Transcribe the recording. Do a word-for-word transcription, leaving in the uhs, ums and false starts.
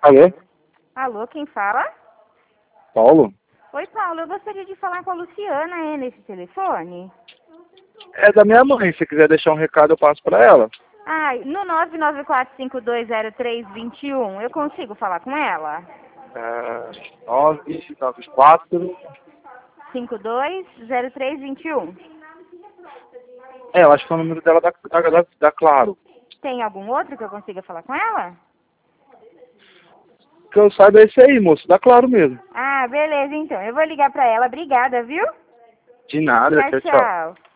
Alô? Alô, quem fala? Paulo? Oi, Paulo, eu gostaria de falar com a Luciana, é, nesse telefone. É da minha mãe, se quiser deixar um recado eu passo pra ela. Ai, no nove nove quatro cinco dois zero três dois um, eu consigo falar com ela? É, nove nove quatro... cinco dois zero três dois um. É, eu acho que é o número dela da, da, da, da Claro. Tem algum outro que eu consiga falar com ela? Que eu saiba é esse aí, moço, da Claro mesmo. Ah, beleza, então. Eu vou ligar pra ela. Obrigada, viu? De nada, Tchau, tchau, tchau. tchau.